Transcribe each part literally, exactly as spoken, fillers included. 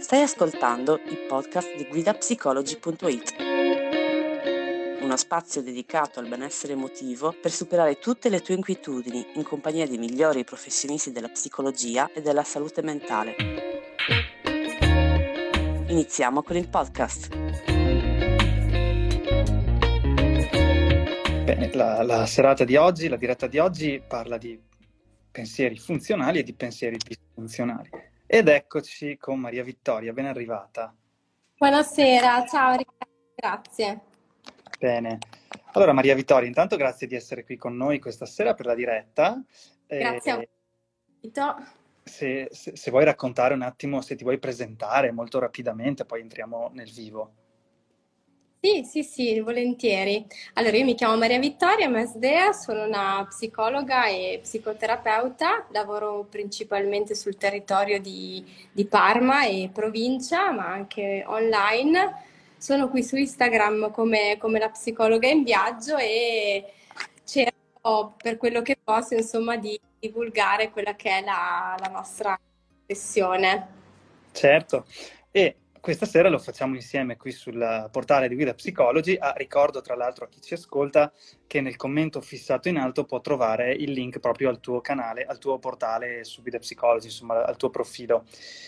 Stai ascoltando il podcast di guida psicologi punto it, uno spazio dedicato al benessere emotivo per superare tutte le tue inquietudini in compagnia dei migliori professionisti della psicologia e della salute mentale. Iniziamo con il podcast. Bene, la, la serata di oggi, la diretta di oggi parla di pensieri funzionali e di pensieri disfunzionali. Ed eccoci con Maria Vittoria, ben arrivata. Buonasera, ciao Riccardo, grazie. Bene, allora Maria Vittoria, intanto grazie di essere qui con noi questa sera per la diretta. Grazie eh, a voi. Se, se, se vuoi raccontare un attimo, se ti vuoi presentare molto rapidamente, poi entriamo nel vivo. Sì, sì, sì, volentieri. Allora, io mi chiamo Maria Vittoria Masdea, sono una psicologa e psicoterapeuta, lavoro principalmente sul territorio di, di Parma e provincia, ma anche online. Sono qui su Instagram come, come la psicologa in viaggio e cerco per quello che posso, insomma, di divulgare quella che è la, la nostra professione. Certo, e questa sera lo facciamo insieme qui sul portale di Guida Psicologi. Ah, ricordo tra l'altro a chi ci ascolta che nel commento fissato in alto può trovare il link proprio al tuo canale, al tuo portale su Guida Psicologi, insomma al tuo profilo.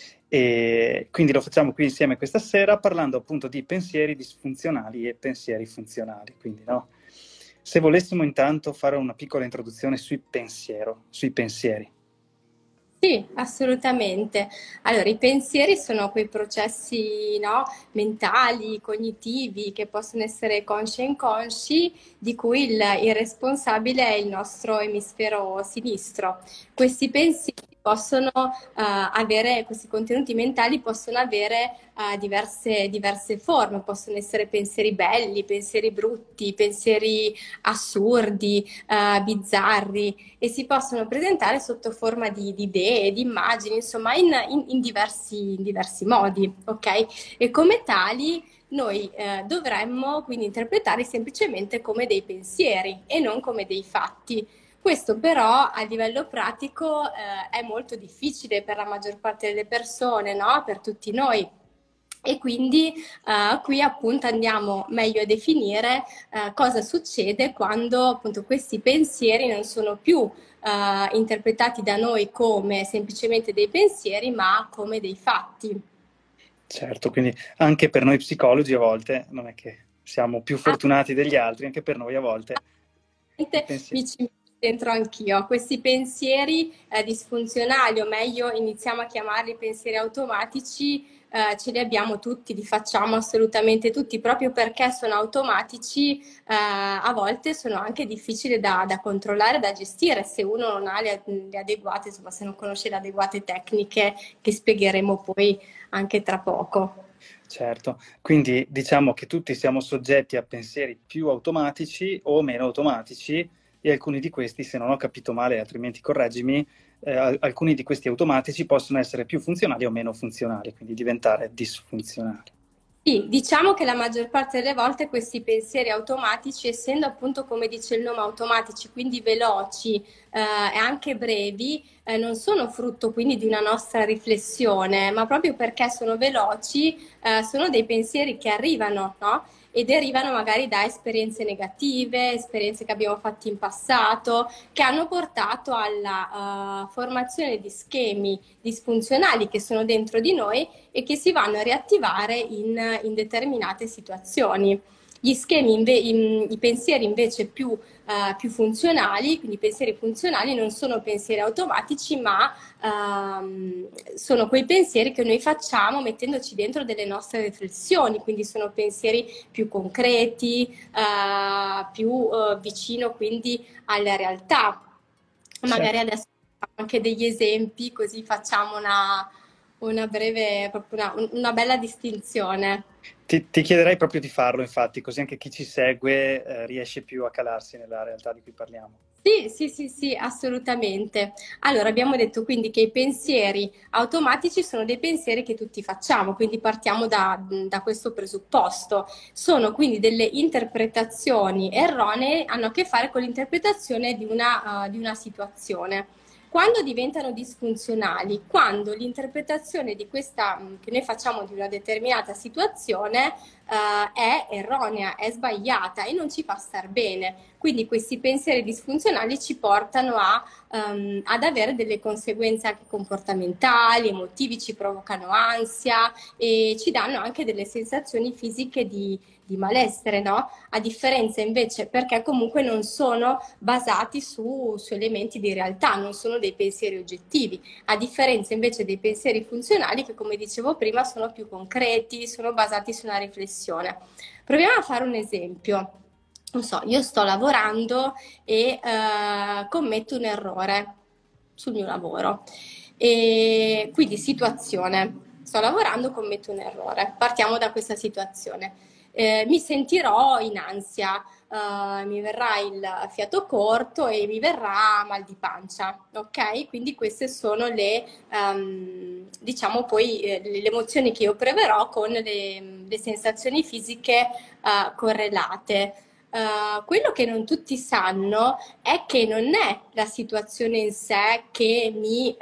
E quindi lo facciamo qui insieme questa sera parlando appunto di pensieri disfunzionali e pensieri funzionali. Quindi, no? Se volessimo intanto fare una piccola introduzione sui pensiero, sui pensieri. Sì, assolutamente. Allora, i pensieri sono quei processi, no, mentali, cognitivi, che possono essere consci e inconsci, di cui il, il responsabile è il nostro emisfero sinistro. Questi pensieri possono uh, avere, questi contenuti mentali possono avere uh, diverse, diverse forme, possono essere pensieri belli, pensieri brutti, pensieri assurdi, uh, bizzarri, e si possono presentare sotto forma di, di idee, di immagini, insomma in, in, in, diversi, in diversi modi, ok? E come tali noi eh, dovremmo quindi interpretarli semplicemente come dei pensieri e non come dei fatti. Questo però a livello pratico eh, è molto difficile per la maggior parte delle persone, no? Per tutti noi. E quindi eh, qui appunto andiamo meglio a definire eh, cosa succede quando appunto questi pensieri non sono più eh, interpretati da noi come semplicemente dei pensieri, ma come dei fatti. Certo, quindi anche per noi psicologi a volte, non è che siamo più fortunati degli altri, anche per noi a volte mi ci dentro anch'io. Questi pensieri eh, disfunzionali, o meglio iniziamo a chiamarli pensieri automatici, eh, ce li abbiamo tutti, li facciamo assolutamente tutti, proprio perché sono automatici, eh, a volte sono anche difficili da, da controllare, da gestire, se uno non ha le, le adeguate, insomma, se non conosce le adeguate tecniche che spiegheremo poi anche tra poco. Certo, quindi diciamo che tutti siamo soggetti a pensieri più automatici o meno automatici, e alcuni di questi, se non ho capito male, altrimenti correggimi, eh, alcuni di questi automatici possono essere più funzionali o meno funzionali, quindi diventare disfunzionali. Sì, diciamo che la maggior parte delle volte questi pensieri automatici, essendo appunto, come dice il nome, automatici, quindi veloci eh, e anche brevi, eh, non sono frutto quindi di una nostra riflessione, ma proprio perché sono veloci, eh, sono dei pensieri che arrivano, no? E derivano magari da esperienze negative, esperienze che abbiamo fatto in passato, che hanno portato alla uh, formazione di schemi disfunzionali che sono dentro di noi e che si vanno a riattivare in, in determinate situazioni. Gli schemi, inve- in, i pensieri invece più, uh, più funzionali, quindi i pensieri funzionali non sono pensieri automatici, ma uh, sono quei pensieri che noi facciamo mettendoci dentro delle nostre riflessioni, quindi sono pensieri più concreti, uh, più uh, vicino quindi alla realtà. Magari Certo. adesso anche degli esempi, così facciamo una, una breve, proprio una, una bella distinzione. Ti, ti chiederei proprio di farlo, infatti, così anche chi ci segue eh, riesce più a calarsi nella realtà di cui parliamo. Sì, sì, sì, sì, assolutamente. Allora, abbiamo detto quindi che i pensieri automatici sono dei pensieri che tutti facciamo, quindi partiamo da, da questo presupposto. Sono quindi delle interpretazioni erronee, hanno a che fare con l'interpretazione di una, uh, di una situazione. Quando diventano disfunzionali? Quando l'interpretazione di questa, che noi facciamo di una determinata situazione uh, è erronea, è sbagliata e non ci fa star bene. Quindi questi pensieri disfunzionali ci portano a, um, ad avere delle conseguenze anche comportamentali, emotivi, ci provocano ansia e ci danno anche delle sensazioni fisiche di, di malessere, no? A differenza invece perché comunque non sono basati su, su elementi di realtà, non sono dei pensieri oggettivi, a differenza invece dei pensieri funzionali che, come dicevo prima, sono più concreti, sono basati su una riflessione. Proviamo a fare un esempio. Non so, io sto lavorando e uh, commetto un errore sul mio lavoro. E quindi situazione, sto lavorando, commetto un errore. Partiamo da questa situazione. Eh, mi sentirò in ansia, uh, mi verrà il fiato corto e mi verrà mal di pancia, ok? Quindi queste sono le, um, diciamo poi, eh, le emozioni che io proverò con le, le sensazioni fisiche uh, correlate. Uh, quello che non tutti sanno è che non è la situazione in sé che mi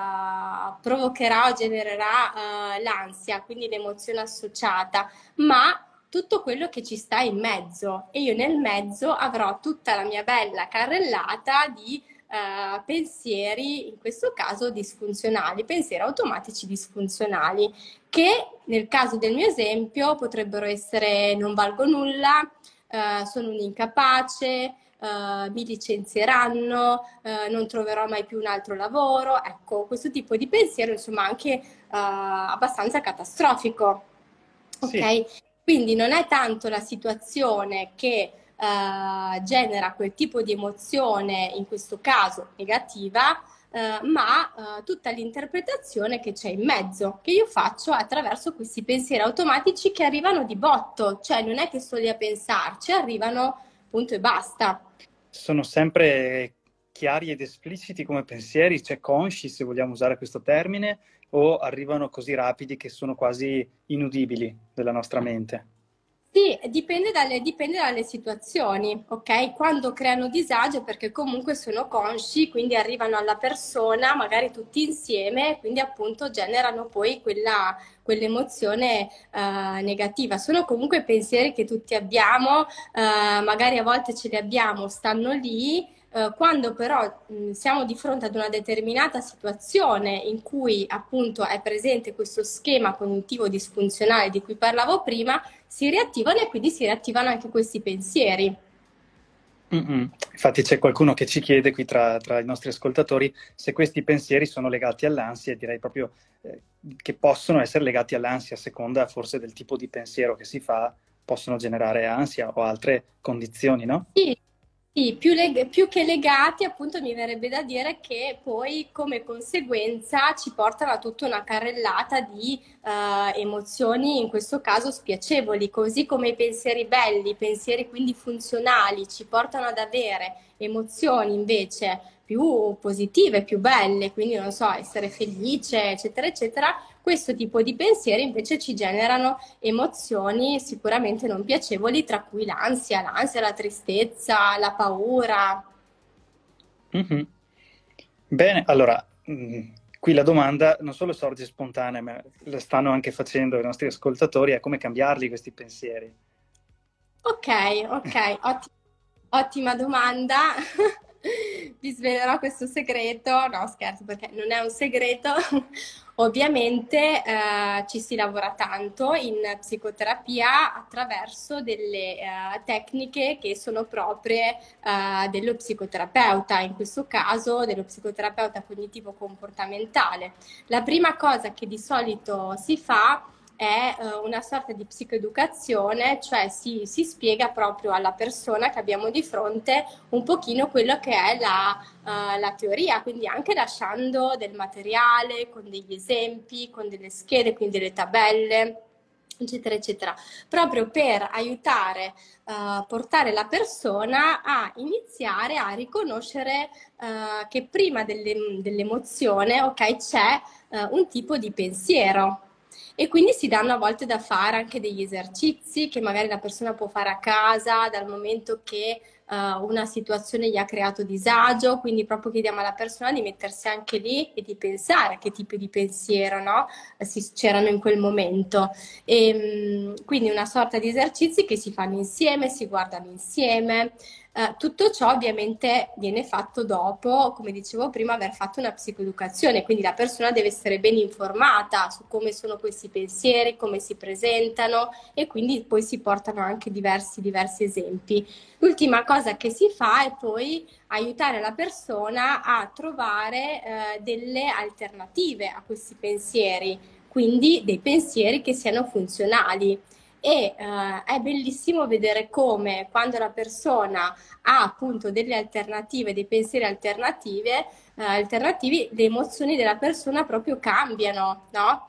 uh, provocherà o genererà uh, l'ansia, quindi l'emozione associata, ma tutto quello che ci sta in mezzo, e io nel mezzo avrò tutta la mia bella carrellata di uh, pensieri, in questo caso disfunzionali, pensieri automatici disfunzionali, che nel caso del mio esempio potrebbero essere: non valgo nulla, Uh, sono un incapace, uh, mi licenzieranno, uh, non troverò mai più un altro lavoro. Ecco, questo tipo di pensiero, insomma, anche uh, abbastanza catastrofico. Sì. Ok? Quindi non è tanto la situazione che uh, genera quel tipo di emozione, in questo caso negativa, Uh, ma uh, tutta l'interpretazione che c'è in mezzo, che io faccio attraverso questi pensieri automatici che arrivano di botto, cioè non è che sto lì a pensarci, arrivano, punto e basta. Sono sempre chiari ed espliciti come pensieri, cioè consci, se vogliamo usare questo termine, o arrivano così rapidi che sono quasi inudibili della nostra mente? Sì, dipende dalle, dipende dalle situazioni, ok? Quando creano disagio perché comunque sono consci, quindi arrivano alla persona, magari tutti insieme, quindi appunto generano poi quella, quell'emozione uh, negativa. Sono comunque pensieri che tutti abbiamo, uh, magari a volte ce li abbiamo, stanno lì. Uh, quando però mh, siamo di fronte ad una determinata situazione in cui appunto è presente questo schema cognitivo disfunzionale di cui parlavo prima, si riattivano e quindi si riattivano anche questi pensieri. Mm-mm. Infatti c'è qualcuno che ci chiede qui tra, tra i nostri ascoltatori se questi pensieri sono legati all'ansia, e direi proprio eh, che possono essere legati all'ansia a seconda forse del tipo di pensiero che si fa, possono generare ansia o altre condizioni, no? Sì. Sì, più, leg- più che legati, appunto, mi verrebbe da dire che poi come conseguenza ci portano a tutta una carrellata di uh, emozioni, in questo caso spiacevoli, così come i pensieri belli, i pensieri quindi funzionali ci portano ad avere emozioni invece più positive, più belle, quindi non so, essere felice, eccetera, eccetera. Questo tipo di pensieri invece ci generano emozioni sicuramente non piacevoli, tra cui l'ansia, l'ansia, la tristezza, la paura. Mm-hmm. Bene, allora, mh, qui la domanda non solo sorge spontanea, ma la stanno anche facendo i nostri ascoltatori, è come cambiarli questi pensieri. Ok, ok, ottima, ottima domanda. Vi svelerò questo segreto, no scherzo perché non è un segreto, ovviamente eh, ci si lavora tanto in psicoterapia attraverso delle eh, tecniche che sono proprie eh, dello psicoterapeuta, in questo caso dello psicoterapeuta cognitivo-comportamentale. La prima cosa che di solito si fa è uh, una sorta di psicoeducazione, cioè si, si spiega proprio alla persona che abbiamo di fronte un pochino quello che è la, uh, la teoria, quindi anche lasciando del materiale, con degli esempi, con delle schede, quindi delle tabelle, eccetera, eccetera, proprio per aiutare, uh, portare la persona a iniziare a riconoscere uh, che prima delle, dell'emozione, ok, c'è uh, un tipo di pensiero. E quindi si danno a volte da fare anche degli esercizi che magari la persona può fare a casa dal momento che uh, una situazione gli ha creato disagio, quindi proprio chiediamo alla persona di mettersi anche lì e di pensare a che tipo di pensiero, no? Si, c'erano in quel momento. E, mh, quindi una sorta di esercizi che si fanno insieme, si guardano insieme. Uh, tutto ciò ovviamente viene fatto dopo, come dicevo prima, aver fatto una psicoeducazione, quindi la persona deve essere ben informata su come sono questi pensieri, come si presentano e quindi poi si portano anche diversi, diversi esempi. L'ultima cosa che si fa è poi aiutare la persona a trovare eh, delle alternative a questi pensieri, quindi dei pensieri che siano funzionali. E eh, è bellissimo vedere come quando la persona ha appunto delle alternative, dei pensieri alternative, eh, alternativi, le emozioni della persona proprio cambiano, no?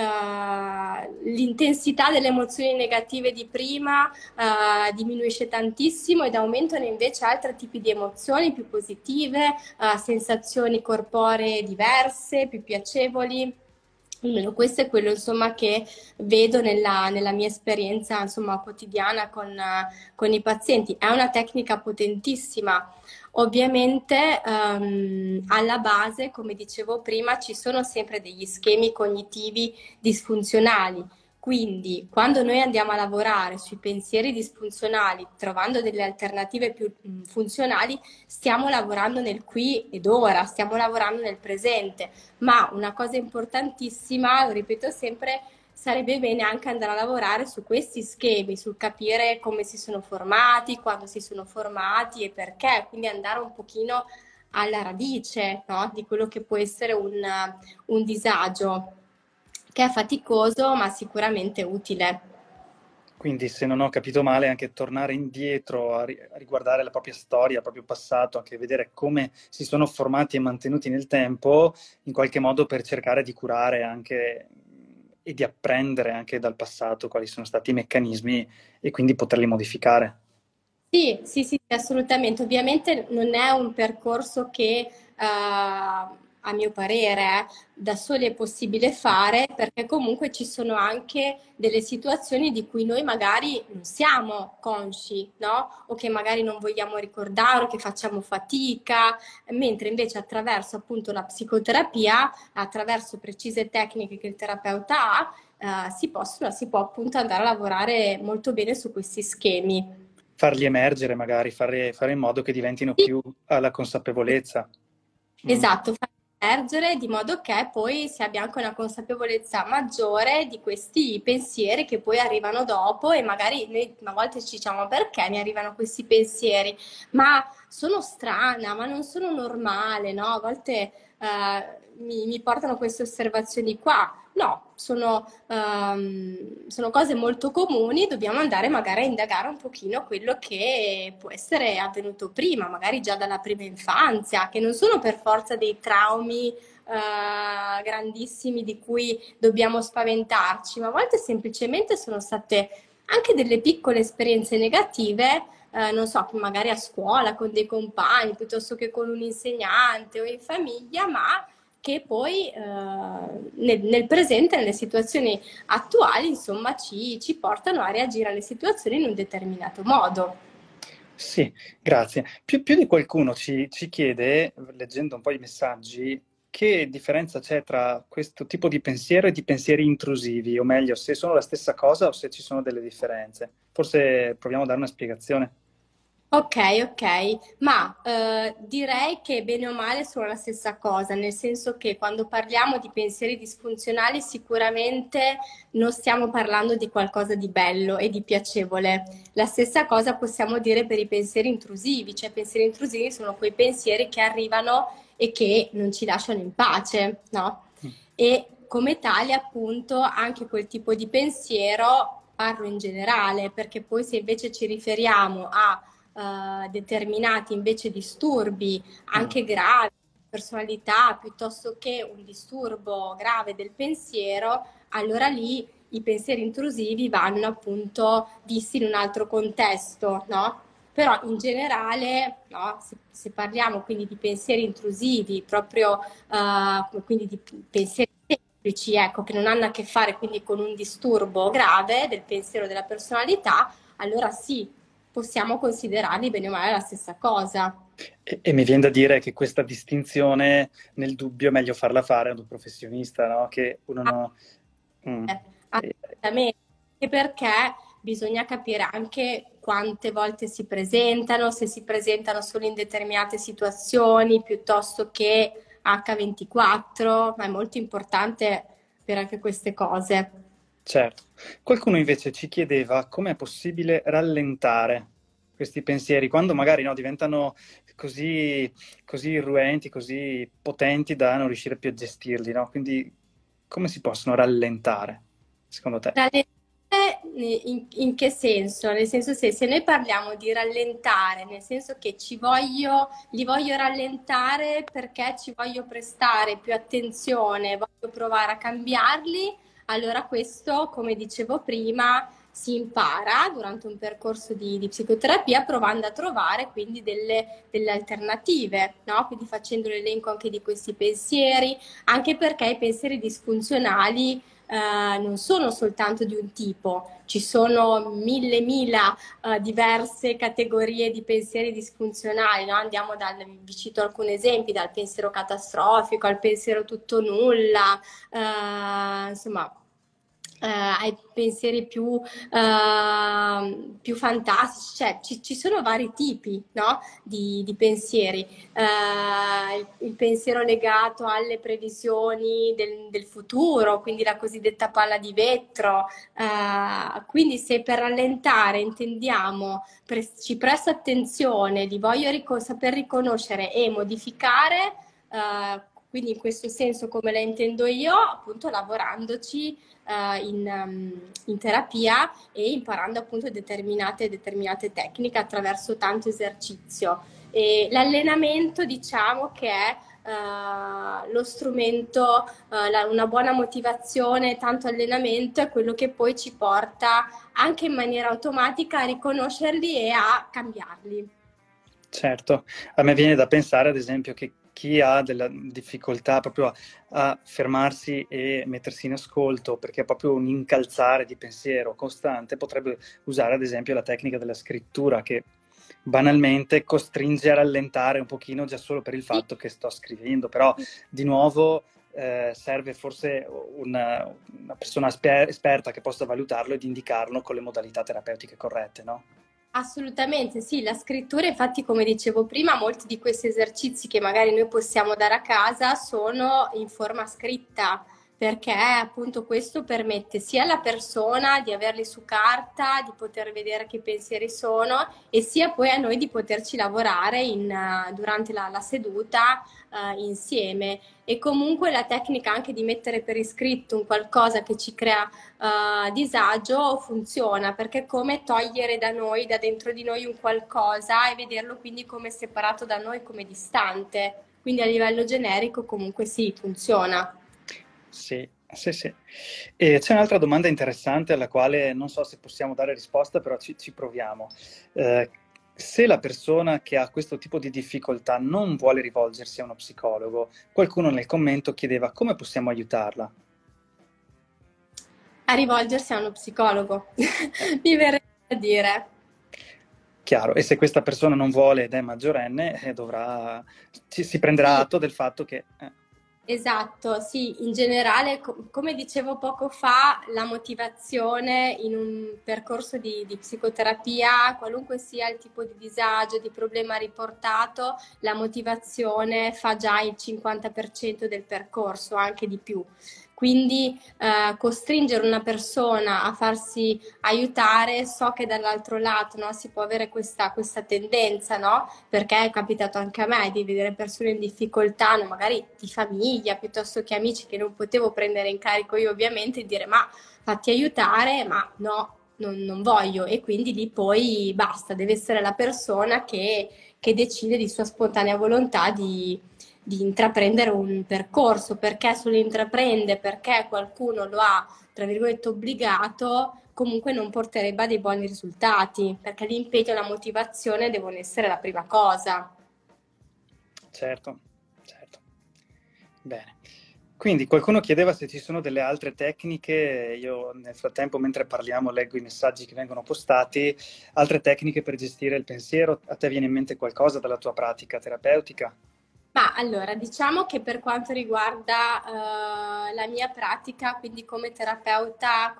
Uh, l'intensità delle emozioni negative di prima uh, diminuisce tantissimo ed aumentano invece altri tipi di emozioni più positive, uh, sensazioni corporee diverse, più piacevoli. Almeno questo è quello insomma che vedo nella, nella mia esperienza insomma quotidiana con, uh, con i pazienti. È una tecnica potentissima. Ovviamente um, alla base, come dicevo prima, ci sono sempre degli schemi cognitivi disfunzionali. Quindi quando noi andiamo a lavorare sui pensieri disfunzionali, trovando delle alternative più mh, funzionali, stiamo lavorando nel qui ed ora, stiamo lavorando nel presente. Ma una cosa importantissima, lo ripeto sempre, sarebbe bene anche andare a lavorare su questi schemi, sul capire come si sono formati, quando si sono formati e perché, quindi andare un pochino alla radice, no? Di quello che può essere un, un disagio, che è faticoso ma sicuramente utile. Quindi, se non ho capito male, anche tornare indietro a, ri- a riguardare la propria storia, il proprio passato, anche vedere come si sono formati e mantenuti nel tempo, in qualche modo per cercare di curare anche e di apprendere anche dal passato quali sono stati i meccanismi e quindi poterli modificare. Sì, sì, sì, assolutamente. Ovviamente non è un percorso che, eh, a mio parere, eh, da soli è possibile fare, perché comunque ci sono anche delle situazioni di cui noi magari non siamo consci, no? O che magari non vogliamo ricordare, o che facciamo fatica, mentre invece attraverso appunto la psicoterapia, attraverso precise tecniche che il terapeuta ha, eh, si possono, si può appunto andare a lavorare molto bene su questi schemi. Farli emergere magari, fare, fare in modo che diventino Sì, più alla consapevolezza. Mm. esatto, far emergere di modo che poi si abbia anche una consapevolezza maggiore di questi pensieri che poi arrivano dopo e magari noi a volte ci diciamo perché mi arrivano questi pensieri, ma sono strana, ma non sono normale, no? A volte eh, mi, mi portano queste osservazioni qua. No, sono, ehm, sono cose molto comuni, dobbiamo andare magari a indagare un pochino quello che può essere avvenuto prima, magari già dalla prima infanzia, che non sono per forza dei traumi eh, grandissimi di cui dobbiamo spaventarci, ma a volte semplicemente sono state anche delle piccole esperienze negative, eh, non so, magari a scuola, con dei compagni, piuttosto che con un insegnante o in famiglia, ma che poi eh, nel, nel presente, nelle situazioni attuali, insomma, ci, ci portano a reagire alle situazioni in un determinato modo. Sì, grazie. Più, più di qualcuno ci, ci chiede, leggendo un po' i messaggi, che differenza c'è tra questo tipo di pensiero e di pensieri intrusivi, o meglio, se sono la stessa cosa o se ci sono delle differenze. Forse proviamo a dare una spiegazione. Ok, ok, ma eh, direi che bene o male sono la stessa cosa, nel senso che quando parliamo di pensieri disfunzionali sicuramente non stiamo parlando di qualcosa di bello e di piacevole. La stessa cosa possiamo dire per i pensieri intrusivi, cioè pensieri intrusivi sono quei pensieri che arrivano e che non ci lasciano in pace, no? E come tali appunto anche quel tipo di pensiero parlo in generale, perché poi se invece ci riferiamo a Uh, determinati invece disturbi anche Mm. gravi, personalità, piuttosto che un disturbo grave del pensiero, allora lì i pensieri intrusivi vanno appunto visti in un altro contesto, no? Però in generale, no, se, se parliamo quindi di pensieri intrusivi, proprio uh, quindi di pensieri ecco, che non hanno a che fare quindi con un disturbo grave del pensiero della personalità, allora sì, possiamo considerarli bene o male la stessa cosa. E, e mi viene da dire che questa distinzione, nel dubbio, è meglio farla fare ad un professionista, no? Che uno no... Mm. Assolutamente, anche perché bisogna capire anche quante volte si presentano, se si presentano solo in determinate situazioni piuttosto che acca ventiquattro, ma è molto importante per anche queste cose. Certo. Qualcuno invece ci chiedeva come è possibile rallentare questi pensieri quando magari no, diventano così, così irruenti, così potenti da non riuscire più a gestirli, no? Quindi come si possono rallentare, secondo te? Rallentare in, in che senso? Nel senso se, se noi parliamo di rallentare, nel senso che ci voglio, li voglio rallentare perché ci voglio prestare più attenzione, voglio provare a cambiarli, allora questo, come dicevo prima, si impara durante un percorso di, di psicoterapia provando a trovare quindi delle, delle alternative, no? Quindi facendo l'elenco anche di questi pensieri, anche perché i pensieri disfunzionali eh, non sono soltanto di un tipo, ci sono mille mila eh, diverse categorie di pensieri disfunzionali, no? Andiamo dal, vi cito alcuni esempi, dal pensiero catastrofico al pensiero tutto nulla, eh, insomma eh, ai pensieri più, eh, più fantastici, cioè ci, ci sono vari tipi, no? di, di pensieri. Eh, il, il pensiero legato alle previsioni del, del futuro, quindi la cosiddetta palla di vetro. Eh, quindi se per rallentare intendiamo, pre- ci presto attenzione, li voglio ric- saper riconoscere e modificare, eh, quindi in questo senso come la intendo io, appunto lavorandoci uh, in, um, in terapia e imparando appunto determinate, determinate tecniche attraverso tanto esercizio. E l'allenamento diciamo che è uh, lo strumento, uh, la, una buona motivazione, tanto allenamento è quello che poi ci porta anche in maniera automatica a riconoscerli e a cambiarli. Certo, a me viene da pensare ad esempio che chi ha della difficoltà proprio a, a fermarsi e mettersi in ascolto perché è proprio un incalzare di pensiero costante, potrebbe usare ad esempio la tecnica della scrittura che banalmente costringe a rallentare un pochino già solo per il fatto che sto scrivendo, però di nuovo eh, serve forse una, una persona esper- esperta che possa valutarlo ed indicarlo con le modalità terapeutiche corrette, no? Assolutamente sì, la scrittura, infatti come dicevo prima, molti di questi esercizi che magari noi possiamo dare a casa sono in forma scritta, perché appunto questo permette sia alla persona di averli su carta, di poter vedere che pensieri sono e sia poi a noi di poterci lavorare in, uh, durante la, la seduta uh, insieme. E comunque la tecnica anche di mettere per iscritto un qualcosa che ci crea uh, disagio funziona, perché è come togliere da noi, da dentro di noi un qualcosa e vederlo quindi come separato da noi, come distante. Quindi a livello generico comunque sì, funziona. Sì, sì, sì. E c'è un'altra domanda interessante alla quale non so se possiamo dare risposta, però ci, ci proviamo. Eh, se la persona che ha questo tipo di difficoltà non vuole rivolgersi a uno psicologo, qualcuno nel commento chiedeva come possiamo aiutarla. A rivolgersi a uno psicologo, mi verrebbe a dire. Chiaro, e se questa persona non vuole ed è maggiorenne, eh, dovrà, ci, si prenderà Sì. atto del fatto che... Eh. Esatto, sì, in generale, co- come dicevo poco fa, la motivazione in un percorso di, di psicoterapia, qualunque sia il tipo di disagio, di problema riportato, la motivazione fa già il cinquanta per cento del percorso, anche di più. Quindi eh, costringere una persona a farsi aiutare, so che dall'altro lato, no, si può avere questa, questa tendenza, no? Perché è capitato anche a me di vedere persone in difficoltà, no? Magari di famiglia piuttosto che amici che non potevo prendere in carico io ovviamente, e dire ma fatti aiutare, ma no, non, non voglio. E quindi lì poi basta, deve essere la persona che, che decide di sua spontanea volontà di di intraprendere un percorso, perché se lo intraprende, perché qualcuno lo ha, tra virgolette, obbligato, comunque non porterebbe a dei buoni risultati, perché l'impegno e la motivazione devono essere la prima cosa. Certo, certo. Bene. Quindi qualcuno chiedeva se ci sono delle altre tecniche, io nel frattempo mentre parliamo leggo i messaggi che vengono postati, altre tecniche per gestire il pensiero, a te viene in mente qualcosa dalla tua pratica terapeutica? Ma allora, diciamo che per quanto riguarda eh, la mia pratica, quindi come terapeuta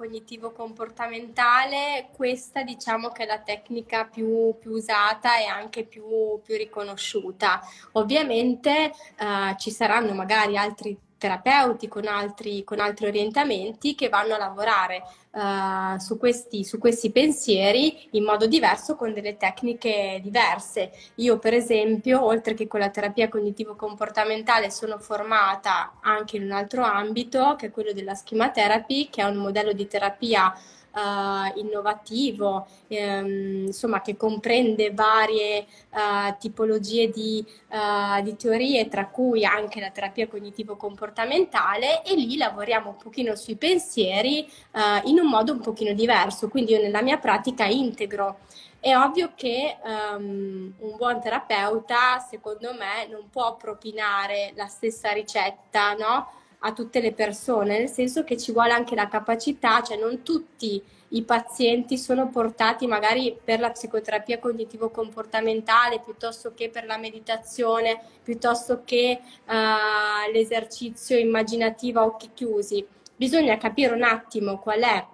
cognitivo-comportamentale, questa diciamo che è la tecnica più, più usata e anche più, più riconosciuta. Ovviamente eh, ci saranno magari altri terapeuti con altri, con altri orientamenti che vanno a lavorare eh, su questi, su questi pensieri in modo diverso con delle tecniche diverse. Io, per esempio, oltre che con la terapia cognitivo-comportamentale, sono formata anche in un altro ambito, che è quello della schema therapy, che è un modello di terapia uh, innovativo, ehm, insomma, che comprende varie uh, tipologie di, uh, di teorie, tra cui anche la terapia cognitivo-comportamentale, e lì lavoriamo un pochino sui pensieri uh, in un modo un pochino diverso. Quindi io nella mia pratica integro. È ovvio che um, un buon terapeuta, secondo me, non può propinare la stessa ricetta, no? A tutte le persone, nel senso che ci vuole anche la capacità, cioè non tutti i pazienti sono portati magari per la psicoterapia cognitivo-comportamentale piuttosto che per la meditazione, piuttosto che uh, l'esercizio immaginativo a occhi chiusi. Bisogna capire un attimo qual è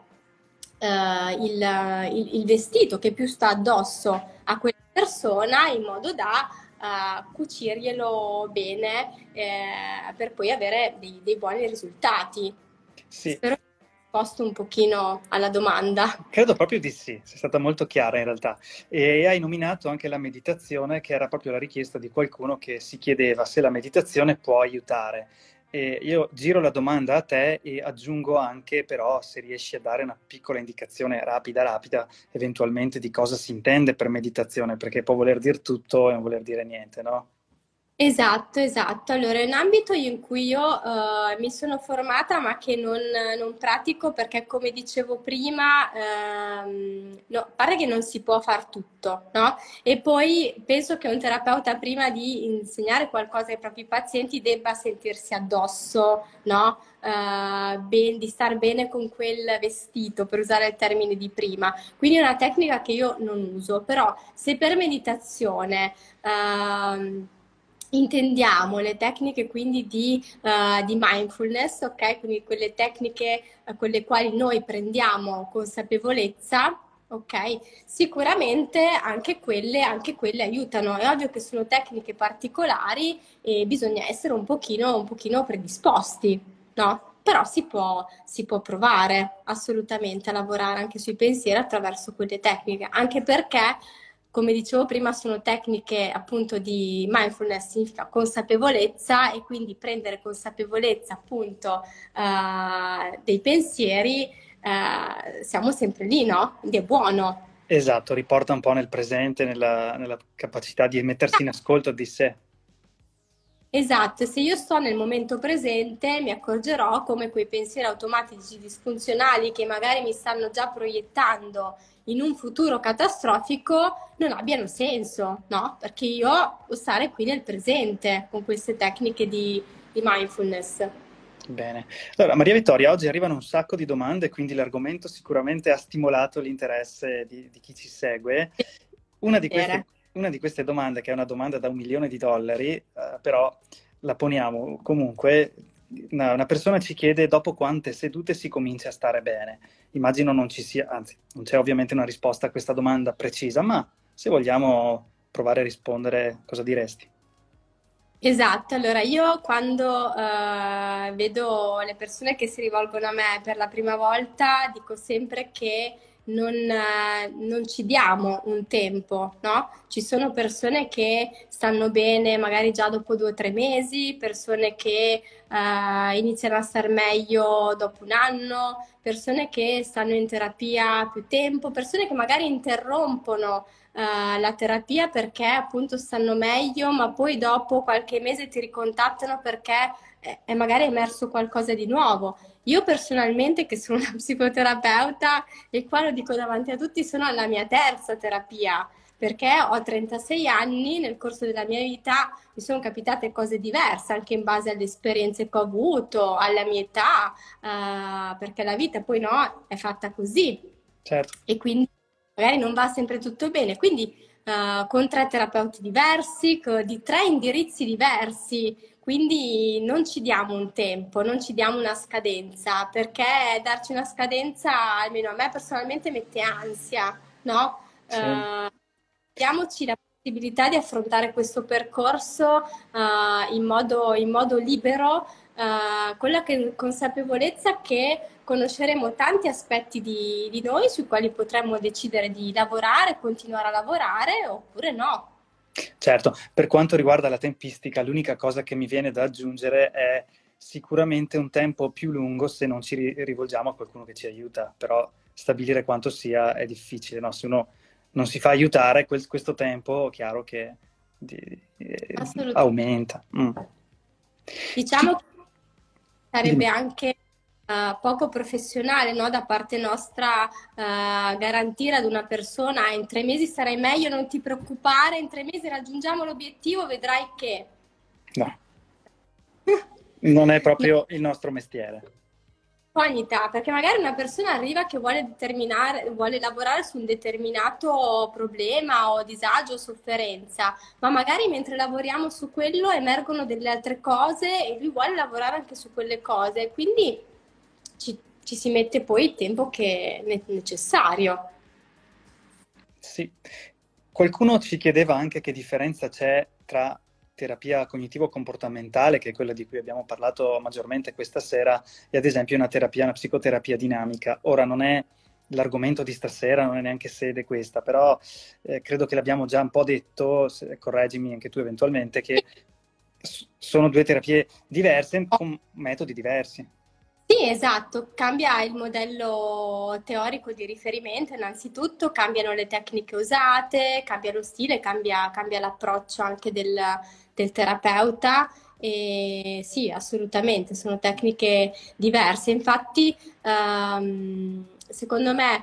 Uh, il, il, il vestito che più sta addosso a quella persona in modo da uh, cucirglielo bene eh, per poi avere dei, dei buoni risultati. Sì. Spero che abbia risposto un pochino alla domanda. Credo proprio di sì, sei stata molto chiara in realtà. E hai nominato anche la meditazione, che era proprio la richiesta di qualcuno che si chiedeva se la meditazione può aiutare. E io giro la domanda a te e aggiungo anche però se riesci a dare una piccola indicazione rapida rapida eventualmente di cosa si intende per meditazione, perché può voler dire tutto e non voler dire niente, no? Esatto, esatto. Allora, è un ambito in cui io eh, mi sono formata ma che non, non pratico perché, come dicevo prima, ehm, no, pare che non si può far tutto, no? E poi penso che un terapeuta, prima di insegnare qualcosa ai propri pazienti, debba sentirsi addosso, no? Uh, ben, di star bene con quel vestito, per usare il termine di prima. Quindi è una tecnica che io non uso, però se per meditazione uh, intendiamo le tecniche quindi di, uh, di mindfulness, ok? Quindi quelle tecniche uh, con le quali noi prendiamo consapevolezza, ok? Sicuramente anche quelle, anche quelle aiutano. È ovvio che sono tecniche particolari e bisogna essere un pochino, un pochino predisposti, no? Però si può, si può provare assolutamente a lavorare anche sui pensieri attraverso quelle tecniche, anche perché, come dicevo prima, sono tecniche appunto di mindfulness, significa consapevolezza, e quindi prendere consapevolezza appunto uh, dei pensieri, uh, siamo sempre lì, no? Quindi è buono. Esatto, riporta un po' nel presente, nella, nella capacità di mettersi in ascolto di sé. Esatto, se io sto nel momento presente mi accorgerò come quei pensieri automatici disfunzionali che magari mi stanno già proiettando in un futuro catastrofico non abbiano senso, no? Perché io devo stare qui nel presente con queste tecniche di, di mindfulness. Bene. Allora, Maria Vittoria, oggi arrivano un sacco di domande, quindi l'argomento sicuramente ha stimolato l'interesse di, di chi ci segue. Una di queste... Una di queste domande, che è una domanda da un milione di dollari, eh, però la poniamo comunque. Una, una persona ci chiede dopo quante sedute si comincia a stare bene. Immagino non ci sia, anzi, non c'è ovviamente una risposta a questa domanda precisa, ma se vogliamo provare a rispondere, cosa diresti? Esatto, allora io quando eh, vedo le persone che si rivolgono a me per la prima volta dico sempre che non, eh, non ci diamo un tempo, no? Ci sono persone che stanno bene magari già dopo due o tre mesi, persone che eh, iniziano a star meglio dopo un anno, persone che stanno in terapia più tempo, persone che magari interrompono Uh, la terapia perché appunto stanno meglio, ma poi dopo qualche mese ti ricontattano perché è, è magari emerso qualcosa di nuovo. Io personalmente, che sono una psicoterapeuta, e qua lo dico davanti a tutti, sono alla mia terza terapia, perché ho trentasei anni, nel corso della mia vita mi sono capitate cose diverse, anche in base alle esperienze che ho avuto, alla mia età, eh, perché la vita poi no, è fatta così. Certo. E quindi magari non va sempre tutto bene. Quindi Uh, con tre terapeuti diversi, di tre indirizzi diversi, quindi non ci diamo un tempo, non ci diamo una scadenza, perché darci una scadenza, almeno a me personalmente, mette ansia, no? Sì. Uh, diamoci la possibilità di affrontare questo percorso uh, in modo, in modo libero, uh, con la consapevolezza che conosceremo tanti aspetti di, di noi sui quali potremmo decidere di lavorare, continuare a lavorare oppure no. Certo, per quanto riguarda la tempistica, l'unica cosa che mi viene da aggiungere è sicuramente un tempo più lungo se non ci rivolgiamo a qualcuno che ci aiuta, però stabilire quanto sia è difficile, no? Se uno non si fa aiutare, quel, questo tempo è chiaro che di, eh, aumenta. Mm. Diciamo che sarebbe anche Uh, poco professionale, no? Da parte nostra uh, garantire ad una persona in tre mesi sarai meglio, non ti preoccupare, in tre mesi raggiungiamo l'obiettivo, vedrai che... No, non è proprio no. Il nostro mestiere. Incognita, perché magari una persona arriva che vuole determinare, vuole lavorare su un determinato problema o disagio o sofferenza, ma magari mentre lavoriamo su quello emergono delle altre cose e lui vuole lavorare anche su quelle cose, quindi Ci, ci si mette poi il tempo che è necessario. Sì. Qualcuno ci chiedeva anche che differenza c'è tra terapia cognitivo-comportamentale, che è quella di cui abbiamo parlato maggiormente questa sera, e ad esempio una terapia, una psicoterapia dinamica. Ora non è l'argomento di stasera, non è neanche sede questa, però eh, credo che l'abbiamo già un po' detto, se, correggimi anche tu eventualmente, che sono due terapie diverse con metodi diversi. Sì, esatto, cambia il modello teorico di riferimento, innanzitutto cambiano le tecniche usate, cambia lo stile, cambia, cambia l'approccio anche del, del terapeuta e sì, assolutamente, sono tecniche diverse. Infatti, ehm, secondo me,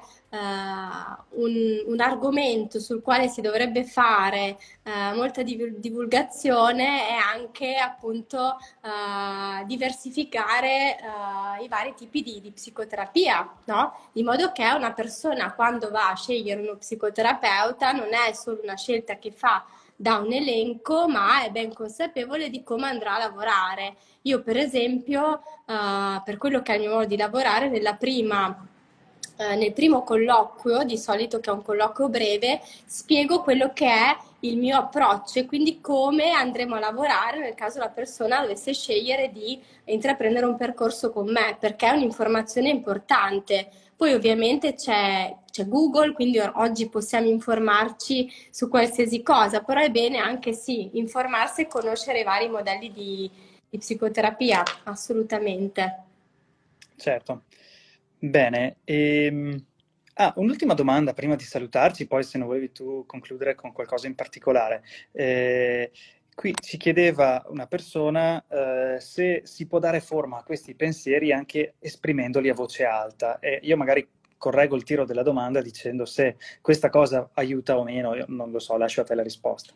Uh, un, un argomento sul quale si dovrebbe fare uh, molta div- divulgazione è anche appunto uh, diversificare uh, i vari tipi di, di psicoterapia, no? Di modo che una persona quando va a scegliere uno psicoterapeuta non è solo una scelta che fa da un elenco, ma è ben consapevole di come andrà a lavorare. Io per esempio, uh, per quello che è il mio modo di lavorare, nella prima nel primo colloquio, di solito che è un colloquio breve, spiego quello che è il mio approccio e quindi come andremo a lavorare nel caso la persona dovesse scegliere di intraprendere un percorso con me, perché è un'informazione importante. Poi ovviamente c'è, c'è Google, quindi oggi possiamo informarci su qualsiasi cosa, però è bene anche sì, informarsi e conoscere i vari modelli di, di psicoterapia, assolutamente. Certo. Bene, ehm... ah, un'ultima domanda prima di salutarci, poi se non volevi tu concludere con qualcosa in particolare. Eh, qui ci chiedeva una persona eh, se si può dare forma a questi pensieri anche esprimendoli a voce alta. E io magari correggo il tiro della domanda dicendo se questa cosa aiuta o meno, io non lo so, lascio a te la risposta.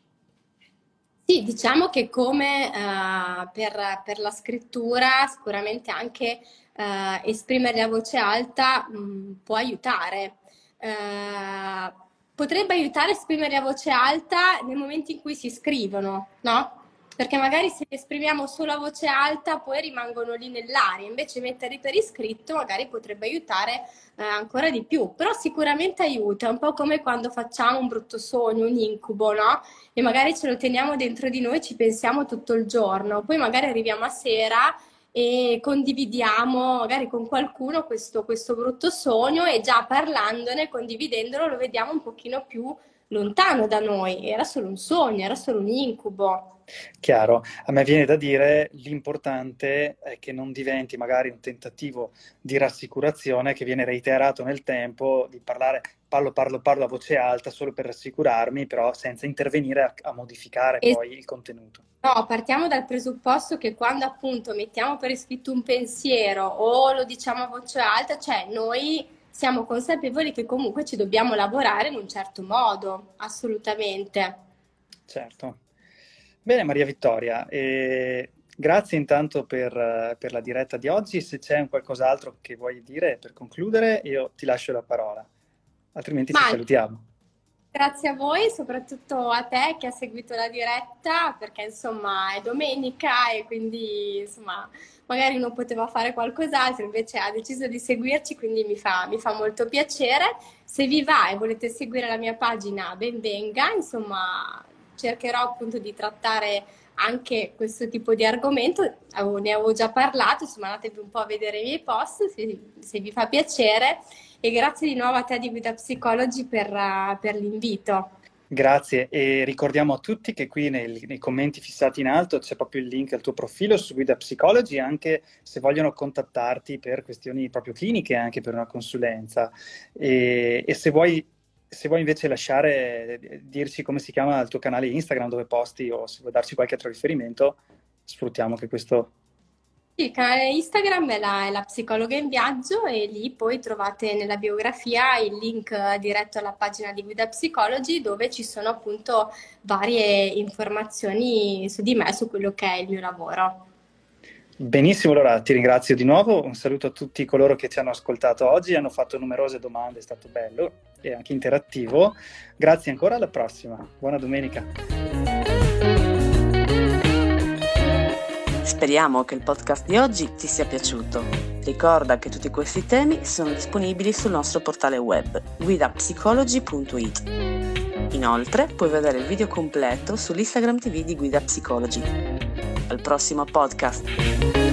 Sì, diciamo che come uh, per, per la scrittura sicuramente anche uh, esprimerli a voce alta mh, può aiutare. Uh, potrebbe aiutare a esprimerli a voce alta nel momento in cui si scrivono, no? Perché magari se li esprimiamo solo a voce alta poi rimangono lì nell'aria, invece metterli per iscritto magari potrebbe aiutare eh, ancora di più, però sicuramente aiuta, è un po' come quando facciamo un brutto sogno, un incubo, no? E magari ce lo teniamo dentro di noi, ci pensiamo tutto il giorno, poi magari arriviamo a sera e condividiamo magari con qualcuno questo, questo brutto sogno e già parlandone, condividendolo, lo vediamo un pochino più lontano da noi, era solo un sogno, era solo un incubo. Chiaro, a me viene da dire l'importante è che non diventi magari un tentativo di rassicurazione che viene reiterato nel tempo, di parlare, parlo, parlo, parlo a voce alta solo per rassicurarmi, però senza intervenire a, a modificare es- poi il contenuto. No, partiamo dal presupposto che quando appunto mettiamo per iscritto un pensiero o lo diciamo a voce alta, cioè noi siamo consapevoli che comunque ci dobbiamo lavorare in un certo modo, assolutamente. Certo. Bene, Maria Vittoria, eh, grazie intanto per, per la diretta di oggi. Se c'è un qualcos'altro che vuoi dire per concludere, io ti lascio la parola, altrimenti Ma ci salutiamo. Grazie a voi, soprattutto a te che ha seguito la diretta, perché insomma è domenica e quindi insomma magari uno poteva fare qualcos'altro, invece ha deciso di seguirci, quindi mi fa, mi fa molto piacere. Se vi va e volete seguire la mia pagina, ben venga, insomma cercherò appunto di trattare anche questo tipo di argomento, ne avevo già parlato, insomma andatevi un po' a vedere i miei post se, se vi fa piacere. E grazie di nuovo a te di Guida Psicologi per, uh, per l'invito. Grazie, e ricordiamo a tutti che qui nei, nei commenti fissati in alto c'è proprio il link al tuo profilo su Guida Psicologi, anche se vogliono contattarti per questioni proprio cliniche, anche per una consulenza. E, e se vuoi, se vuoi invece lasciare, dirci come si chiama il tuo canale Instagram dove posti, o se vuoi darci qualche altro riferimento, sfruttiamo che questo... Il canale Instagram è la, è la psicologa in viaggio, e lì poi trovate nella biografia il link diretto alla pagina di Guida Psicologi, dove ci sono appunto varie informazioni su di me, su quello che è il mio lavoro. Benissimo, allora ti ringrazio di nuovo, un saluto a tutti coloro che ci hanno ascoltato oggi, hanno fatto numerose domande, è stato bello e anche interattivo. Grazie ancora, alla prossima, buona domenica. Speriamo che il podcast di oggi ti sia piaciuto. Ricorda che tutti questi temi sono disponibili sul nostro portale web guida psicologi punto it. Inoltre puoi vedere il video completo sull'Instagram T V di Guida Psicologi. Al prossimo podcast!